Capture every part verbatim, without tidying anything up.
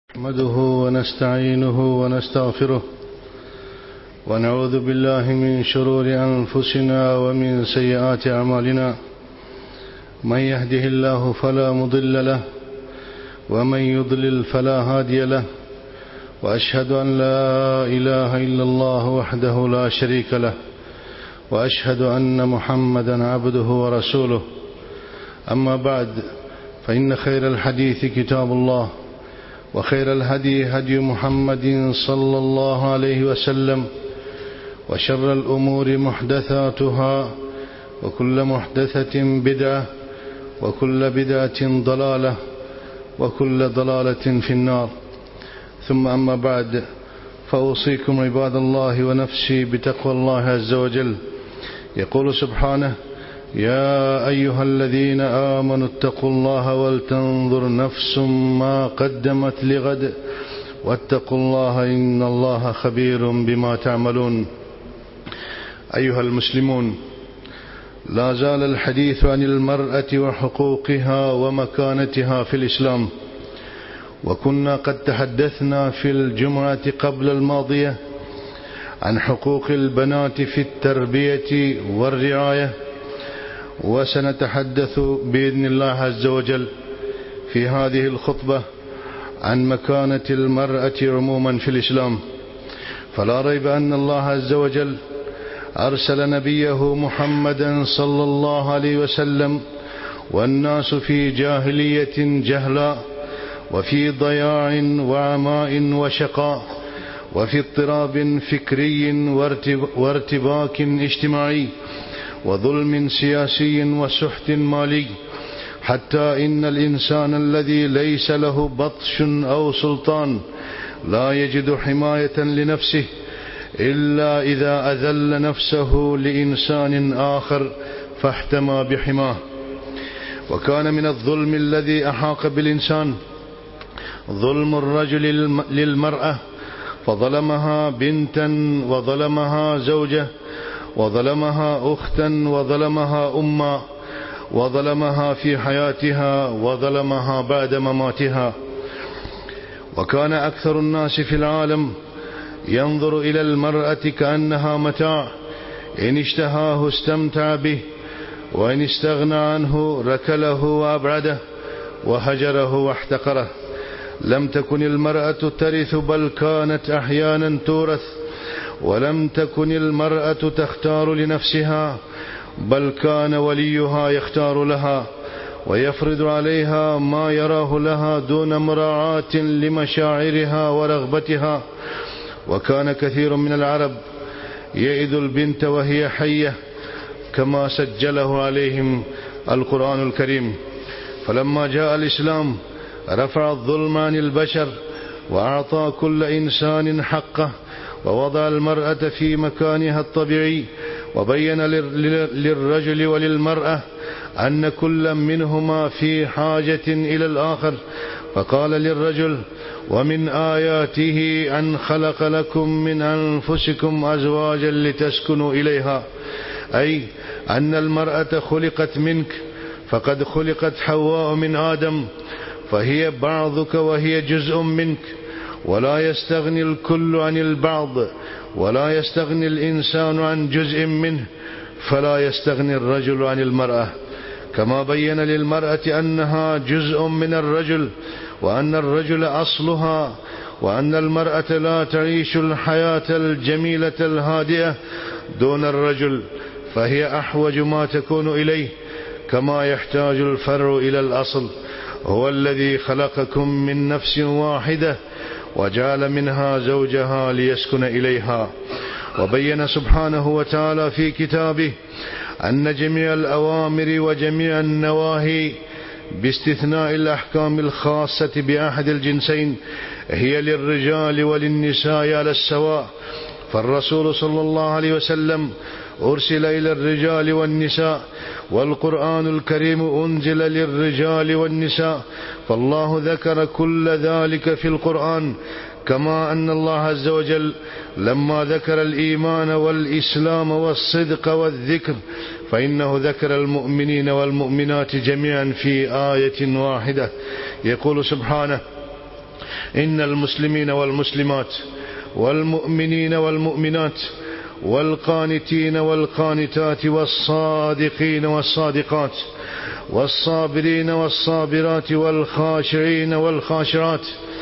نحمده ونستعينه ونستغفره ونعوذ بالله من شرور أنفسنا ومن سيئات أعمالنا. من يهده الله فلا مضل له ومن يضلل فلا هادي له، وأشهد أن لا إله إلا الله وحده لا شريك له، وأشهد أن محمدا عبده ورسوله. أما بعد، فإن خير الحديث كتاب الله، وخير الهدي هدي محمد صلى الله عليه وسلم، وشر الأمور محدثاتها، وكل محدثة بدعة، وكل بدعة ضلالة، وكل ضلالة في النار. ثم أما بعد، فأوصيكم عباد الله ونفسي بتقوى الله عز وجل. يقول سبحانه: يا أيها الذين آمنوا اتقوا الله ولتنظر نفس ما قدمت لغد واتقوا الله إن الله خبير بما تعملون. أيها المسلمون، لا زال الحديث عن المرأة وحقوقها ومكانتها في الإسلام، وكنا قد تحدثنا في الجمعة قبل الماضية عن حقوق البنات في التربية والرعاية، وسنتحدث بإذن الله عز وجل في هذه الخطبة عن مكانة المرأة عموما في الإسلام. فلا ريب أن الله عز وجل أرسل نبيه محمدا صلى الله عليه وسلم والناس في جاهلية جهلاء، وفي ضياع وعماء وشقاء، وفي اضطراب فكري وارتباك اجتماعي، وظلم سياسي وسحت مالي، حتى إن الإنسان الذي ليس له بطش أو سلطان لا يجد حماية لنفسه إلا إذا أذل نفسه لإنسان آخر فاحتمى بحماه. وكان من الظلم الذي أحاق بالإنسان ظلم الرجل للمرأة، فظلمها بنتا، وظلمها زوجة، وظلمها أختا، وظلمها أما، وظلمها في حياتها، وظلمها بعد مماتها. وكان أكثر الناس في العالم ينظر إلى المرأة كأنها متاع، إن اشتهاه استمتع به، وإن استغنى عنه ركله وأبعده، وهجره واحتقره. لم تكن المرأة ترث، بل كانت أحيانا تورث. ولم تكن المرأة تختار لنفسها، بل كان وليها يختار لها ويفرض عليها ما يراه لها دون مراعاة لمشاعرها ورغبتها. وكان كثير من العرب يئد البنت وهي حية، كما سجله عليهم القرآن الكريم. فلما جاء الإسلام رفع الظلم عن البشر، وأعطى كل إنسان حقه، ووضع المرأة في مكانها الطبيعي، وبين للرجل وللمرأة أن كل منهما في حاجة إلى الآخر. فقال للرجل: ومن آياته أن خلق لكم من أنفسكم أزواجا لتسكنوا إليها، أي أن المرأة خلقت منك، فقد خلقت حواء من آدم، فهي بعضك وهي جزء منك. ولا يستغني الكل عن البعض، ولا يستغني الإنسان عن جزء منه، فلا يستغني الرجل عن المرأة. كما بين للمرأة أنها جزء من الرجل، وأن الرجل أصلها، وأن المرأة لا تعيش الحياة الجميلة الهادئة دون الرجل، فهي أحوج ما تكون إليه، كما يحتاج الفرع إلى الأصل. هو الذي خلقكم من نفس واحدة وجعل منها زوجها ليسكن إليها. وبين سبحانه وتعالى في كتابه أن جميع الأوامر وجميع النواهي باستثناء الأحكام الخاصة بأحد الجنسين هي للرجال وللنساء على السواء. فالرسول صلى الله عليه وسلم أرسل إلى الرجال والنساء، والقرآن الكريم أنزل للرجال والنساء، فالله ذكر كل ذلك في القرآن. كما أن الله عز وجل لما ذكر الإيمان والإسلام والصدق والذكر فإنه ذكر المؤمنين والمؤمنات جميعا في آية واحدة. يقول سبحانه: إن المسلمين والمسلمات والمؤمنين والمؤمنات والقانتين والقانتات والصادقين والصادقات والصابرين والصابرات والخاشعين والخاشعات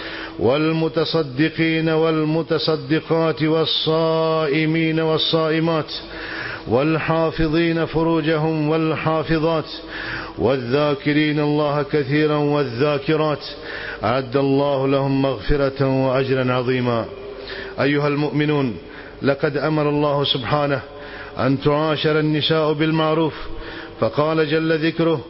والمتصدقين والمتصدقات والصائمين والصائمات والحافظين فروجهم والحافظات والذاكرين الله كثيرا والذاكرات أعد الله لهم مغفرة وأجرا عظيما. أيها المؤمنون، لقد أمر الله سبحانه أن تعاشر النساء بالمعروف، فقال جل ذكره: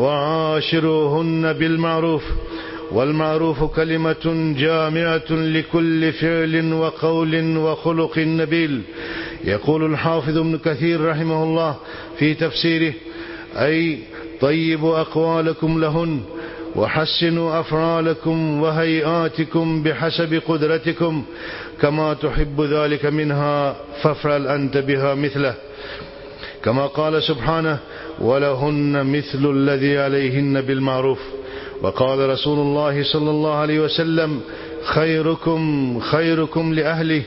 وعاشروهن بالمعروف. والمعروف كلمة جامعة لكل فعل وقول وخلق نبيل. يقول الحافظ ابن كثير رحمه الله في تفسيره: أي طيبوا أقوالكم لهن، وحسنوا أفعالكم وهيئاتكم بحسب قدرتكم، كما تحب ذلك منها فافعل أنت بها مثله. كما قال سبحانه: ولهن مثل الذي عليهن بالمعروف. وقال رسول الله صلى الله عليه وسلم: خيركم خيركم لأهله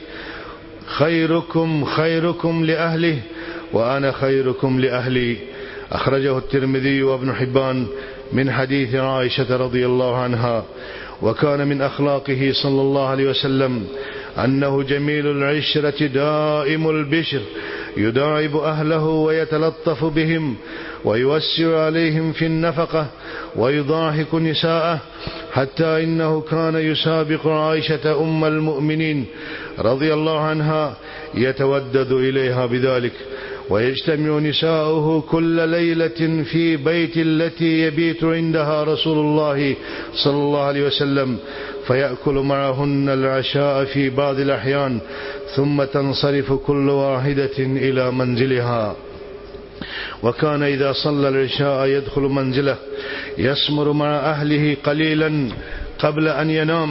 خيركم خيركم لأهله وأنا خيركم لأهلي. أخرجه الترمذي وابن حبان من حديث عائشة رضي الله عنها. وكان من أخلاقه صلى الله عليه وسلم أنه جميل العشرة دائم البشر، يداعب أهله ويتلطف بهم ويوسع عليهم في النفقة ويضاحك نساءه، حتى إنه كان يسابق عائشة أم المؤمنين رضي الله عنها يتودد إليها بذلك. ويجتمع نساؤه كل ليلة في بيت التي يبيت عندها رسول الله صلى الله عليه وسلم، فيأكل معهن العشاء في بعض الأحيان، ثم تنصرف كل واحدة إلى منزلها. وكان إذا صلى العشاء يدخل منزله يسمر مع أهله قليلا قبل أن ينام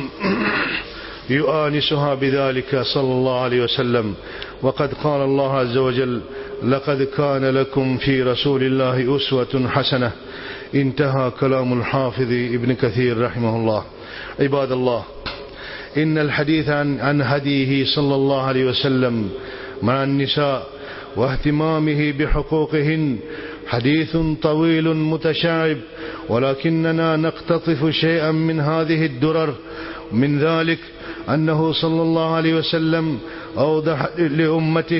يؤانسها بذلك صلى الله عليه وسلم. وقد قال الله عز وجل: لقد كان لكم في رسول الله أسوة حسنة. انتهى كلام الحافظ ابن كثير رحمه الله. عباد الله، إن الحديث عن, عن هديه صلى الله عليه وسلم مع النساء واهتمامه بحقوقهن حديث طويل متشعب، ولكننا نقتطف شيئا من هذه الدرر. من ذلك أنه صلى الله عليه وسلم أوضح لأمته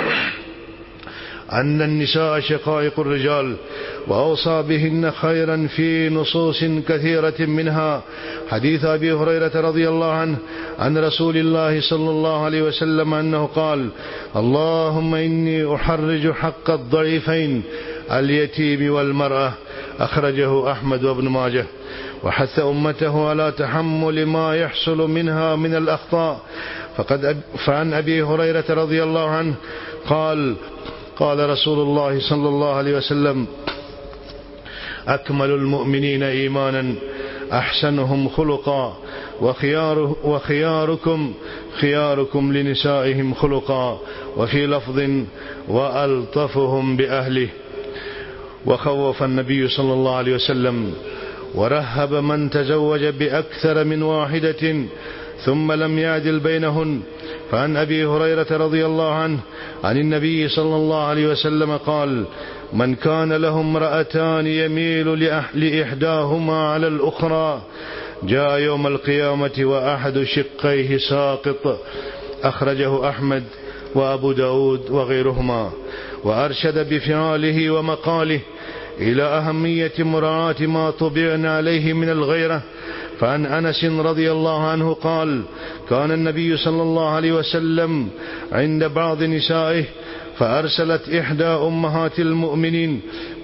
أن النساء شقائق الرجال، وأوصى بهن خيرا في نصوص كثيرة، منها حديث أبي هريرة رضي الله عنه عن رسول الله صلى الله عليه وسلم أنه قال: اللهم إني أحرج حق الضعيفين اليتيم والمرأة. أخرجه أحمد وابن ماجه. وحث أمته على تحمل ما يحصل منها من الأخطاء. فقد فعن أبي هريرة رضي الله عنه قال: قال رسول الله صلى الله عليه وسلم: أكمل المؤمنين إيمانا أحسنهم خلقا، وخيار وخياركم خياركم لنسائهم خلقا، وفي لفظ: وألطفهم بأهله. وخوف النبي صلى الله عليه وسلم ورهب من تزوج بأكثر من واحدة ثم لم يعدل بينهن. فعن أبي هريرة رضي الله عنه عن النبي صلى الله عليه وسلم قال: من كان له امرأتان يميل لإحداهما على الأخرى جاء يوم القيامة وأحد شقيه ساقط. أخرجه أحمد وأبو داود وغيرهما. وأرشد بفعاله ومقاله إلى أهمية مراعاة ما طبعنا عليه من الغيرة. فعن أنس رضي الله عنه قال: كان النبي صلى الله عليه وسلم عند بعض نسائه فأرسلت إحدى أمهات المؤمنين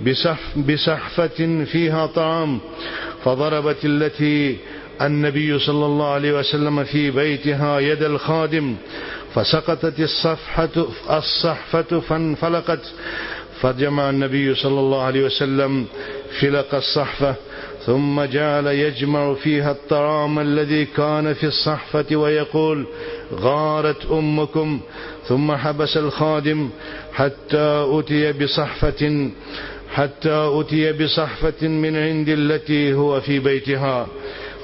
بسحفة فيها طعام، فضربت التي النبي صلى الله عليه وسلم في بيتها يد الخادم، فسقطت الصفحة الصحفة فانفلقت، فجمع النبي صلى الله عليه وسلم فلق الصحفة، ثم جعل يجمع فيها الطعام الذي كان في الصحفة ويقول: غارت أمكم. ثم حبس الخادم حتى أتي بصحفة حتى أتي بصحفة من عند التي هو في بيتها،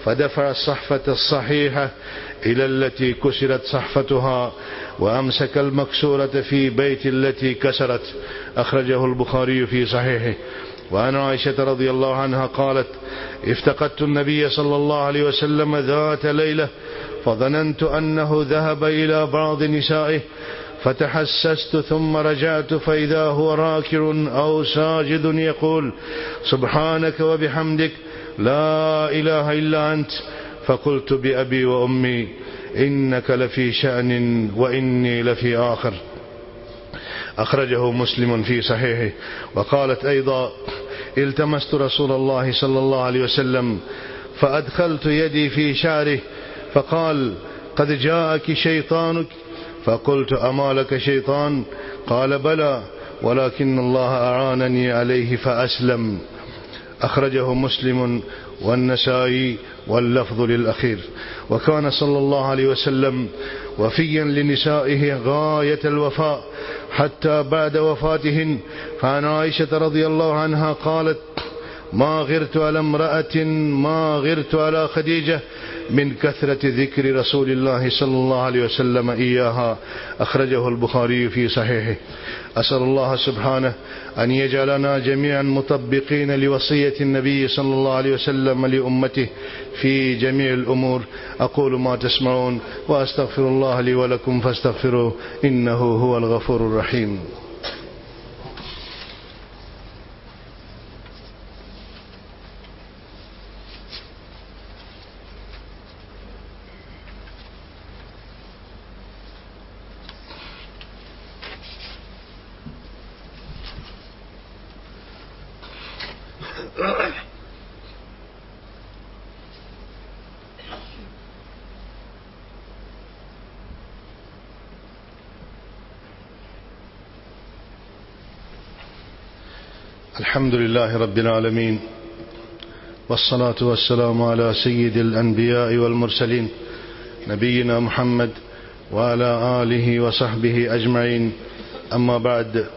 فدفع الصحفة الصحيحة إلى التي كسرت صحفتها، وأمسك المكسورة في بيت التي كسرت. أخرجه البخاري في صحيحه. وعن عائشة رضي الله عنها قالت: افتقدت النبي صلى الله عليه وسلم ذات ليلة، فظننت أنه ذهب إلى بعض نسائه، فتحسست ثم رجعت فإذا هو راكع أو ساجد يقول: سبحانك وبحمدك لا إله إلا أنت. فقلت بأبي وأمي إنك لفي شأن وإني لفي آخر. أخرجه مسلم في صحيحه. وقالت أيضا: التمست رسول الله صلى الله عليه وسلم فأدخلت يدي في شعره فقال: قد جاءك شيطانك. فقلت: أما لك شيطان؟ قال: بلى، ولكن الله أعانني عليه فأسلم. أخرجه مسلم والنسائي واللفظ للأخير. وكان صلى الله عليه وسلم وفيا لنسائه غاية الوفاء حتى بعد وفاتهن. فعن عائشة رضي الله عنها قالت: ما غرت على امرأة ما غرت على خديجة من كثرة ذكر رسول الله صلى الله عليه وسلم إياها. أخرجه البخاري في صحيحه. أسأل الله سبحانه أن يجعلنا جميعا مطبقين لوصية النبي صلى الله عليه وسلم لأمته في جميع الأمور. أقول ما تسمعون وأستغفر الله لي ولكم فاستغفروه إنه هو الغفور الرحيم. الحمد لله رب العالمين، والصلاة والسلام على سيد الأنبياء والمرسلين نبينا محمد وعلى آله وصحبه أجمعين. أما بعد،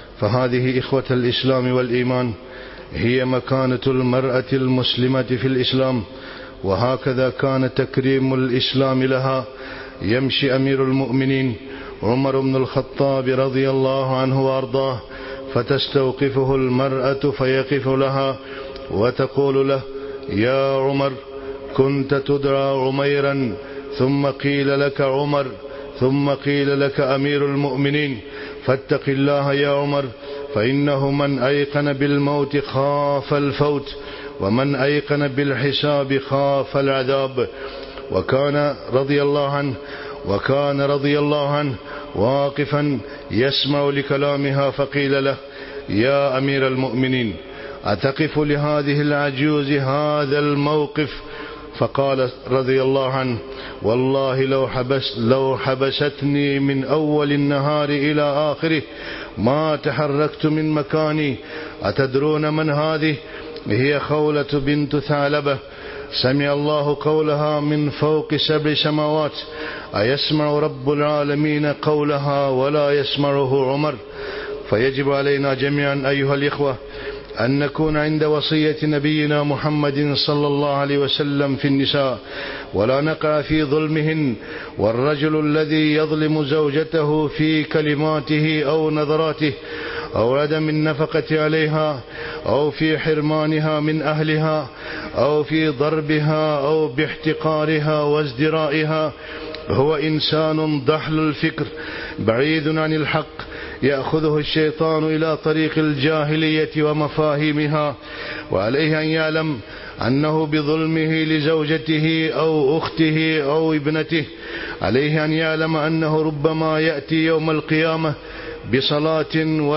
فهذه إخوة الإسلام والإيمان هي مكانة المرأة المسلمة في الإسلام، وهكذا كان تكريم الإسلام لها. يمشي أمير المؤمنين عمر بن الخطاب رضي الله عنه وأرضاه، فتستوقفه المرأة فيقف لها وتقول له: يا عمر، كنت تدعى عميرا، ثم قيل لك عمر، ثم قيل لك أمير المؤمنين، فاتق الله يا عمر، فإنه من أيقن بالموت خاف الفوت، ومن أيقن بالحساب خاف العذاب. وكان رضي الله عنه وكان رضي الله عنه واقفا يسمع لكلامها، فقيل له: يا أمير المؤمنين، أتقف لهذه العجوز هذا الموقف؟ فقال رضي الله عنه: والله لو, حبس لو حبستني من أول النهار إلى آخره ما تحركت من مكاني. أتدرون من هذه؟ هي خولة بنت ثعلبة، سمع الله قولها من فوق سبع سماوات. أيسمع رب العالمين قولها ولا يسمعه عمر؟ فيجب علينا جميعا أيها الإخوة أن نكون عند وصية نبينا محمد صلى الله عليه وسلم في النساء، ولا نقع في ظلمهن. والرجل الذي يظلم زوجته في كلماته أو نظراته أو عدم النفقة عليها أو في حرمانها من أهلها أو في ضربها أو باحتقارها وازدرائها هو إنسان ضحل الفكر بعيد عن الحق، يأخذه الشيطان إلى طريق الجاهلية ومفاهيمها. وعليه أن يعلم أنه بظلمه لزوجته أو أخته أو ابنته، عليه أن يعلم أنه ربما يأتي يوم القيامة بصلاة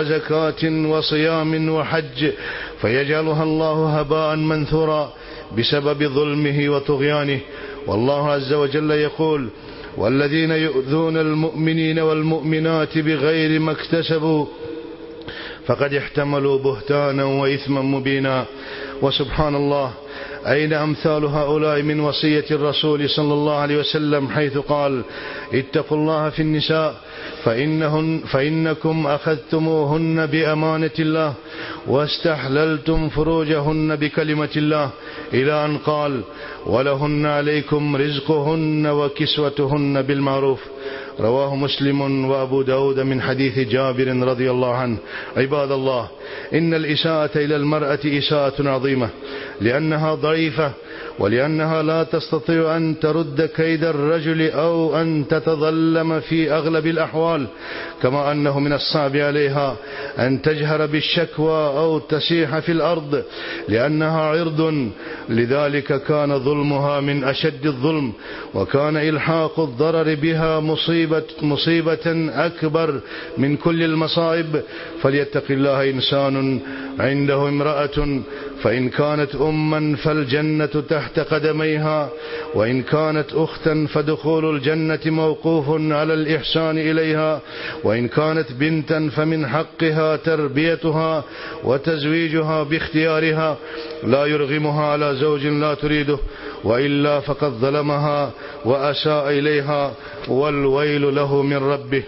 وزكاة وصيام وحج فيجعلها الله هباء منثورا بسبب ظلمه وطغيانه. والله عز وجل يقول: والذين يؤذون المؤمنين والمؤمنات بغير ما اكتسبوا فقد احتملوا بهتانا وإثما مبينا. وسبحان الله، أين أمثال هؤلاء من وصية الرسول صلى الله عليه وسلم حيث قال: اتقوا الله في النساء فإنهن فإنكم أخذتموهن بأمانة الله واستحللتم فروجهن بكلمة الله، إلى أن قال: ولهن عليكم رزقهن وكسوتهن بالمعروف. رواه مسلم وأبو داود من حديث جابر رضي الله عنه. عباد الله، إن الإساءة إلى المرأة إساءة عظيمة، لأنها ضعيفة، ولأنها لا تستطيع أن ترد كيد الرجل أو أن تتظلم في أغلب الأحوال، كما أنه من الصعب عليها أن تجهر بالشكوى أو تسيح في الأرض لأنها عرض. لذلك كان ظلمها من أشد الظلم، وكان إلحاق الضرر بها مصيبة, مصيبة أكبر من كل المصائب. فليتق الله إنسان عنده امرأة، فإن كانت أما فالجنة تحت قدميها، وإن كانت أختا فدخول الجنة موقوف على الإحسان إليها، وإن كانت بنتا فمن حقها تربيتها وتزويجها باختيارها، لا يرغمها على زوج لا تريده، وإلا فقد ظلمها وأساء إليها، والويل له من ربه.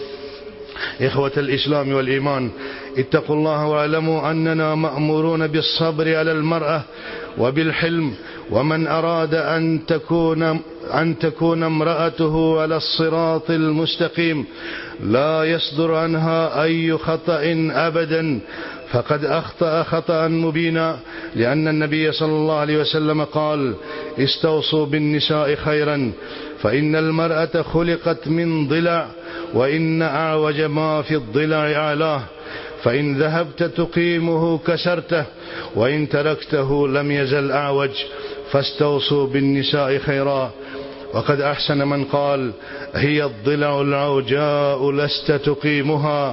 إخوة الإسلام والإيمان، اتقوا الله واعلموا أننا مأمورون بالصبر على المرأة وبالحلم، ومن أراد أن تكون أن تكون امرأته على الصراط المستقيم لا يصدر عنها أي خطأ أبدا فقد أخطأ خطأ مبينا، لأن النبي صلى الله عليه وسلم قال: استوصوا بالنساء خيرا، فإن المرأة خلقت من ضلع، وإن أعوج ما في الضلع أعلاه، فإن ذهبت تقيمه كسرته، وإن تركته لم يزل أعوج، فاستوصوا بالنساء خيرا. وقد أحسن من قال: هي الضلع العوجاء لست تقيمها،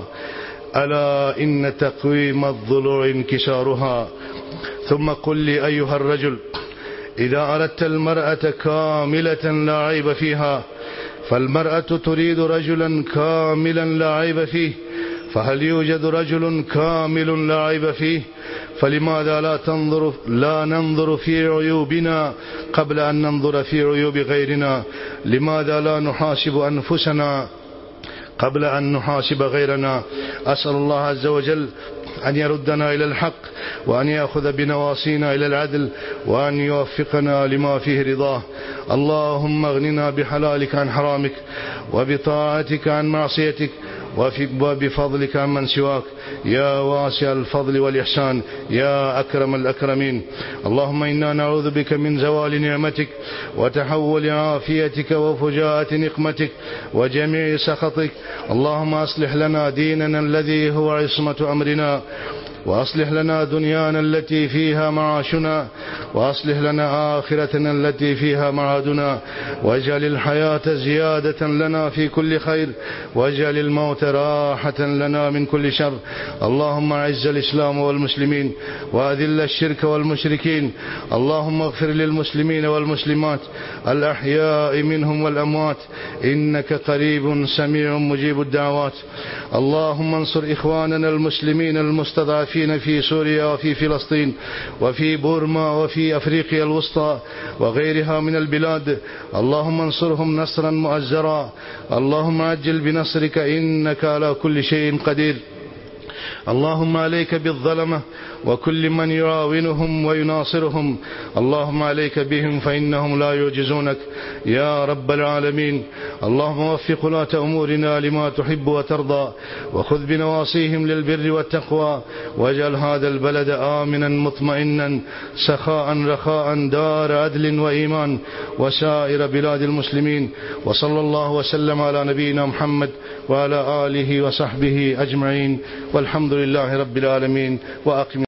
ألا إن تقويم الضلوع انكسارها. ثم قل لي أيها الرجل، إذا أردت المرأة كاملة لا عيب فيها، فالمرأة تريد رجلا كاملا لا عيب فيه، فهل يوجد رجل كامل لا عيب فيه؟ فلماذا لا تنظر لا ننظر في عيوبنا قبل أن ننظر في عيوب غيرنا؟ لماذا لا نحاسب أنفسنا قبل أن نحاسب غيرنا؟ أسأل الله عز وجل أن يردنا إلى الحق، وأن يأخذ بنواصينا إلى العدل، وأن يوفقنا لما فيه رضاه. اللهم اغننا بحلالك عن حرامك، وبطاعتك عن معصيتك، وبفضلك عن من سواك، يا واسع الفضل والإحسان، يا أكرم الأكرمين. اللهم إنا نعوذ بك من زوال نعمتك، وتحول عافيتك، وفجاءة نقمتك، وجميع سخطك. اللهم أصلح لنا ديننا الذي هو عصمة أمرنا، وأصلح لنا دنيانا التي فيها معاشنا، وأصلح لنا آخرتنا التي فيها معادنا، واجعل الحياة زيادة لنا في كل خير، واجعل الموت راحة لنا من كل شر. اللهم أعز الإسلام والمسلمين، وأذل الشرك والمشركين. اللهم اغفر للمسلمين والمسلمات الأحياء منهم والأموات، إنك قريب سميع مجيب الدعوات. اللهم انصر إخواننا المسلمين المستضعفين في سوريا وفي فلسطين وفي بورما وفي أفريقيا الوسطى وغيرها من البلاد. اللهم انصرهم نصرا مؤزرا. اللهم عجل بنصرك، إنك على كل شيء قدير. اللهم عليك بالظلمة وكل من يعاونهم ويناصرهم. اللهم عليك بهم فإنهم لا يعجزونك يا رب العالمين. اللهم وفق ولاة أمورنا لما تحب وترضى، وخذ بنواصيهم للبر والتقوى، واجعل هذا البلد آمنا مطمئنا سخاء رخاء دار عدل وإيمان، وسائر بلاد المسلمين. وصلى الله وسلم على نبينا محمد وعلى آله وصحبه أجمعين، والحمد لله رب العالمين. وأقم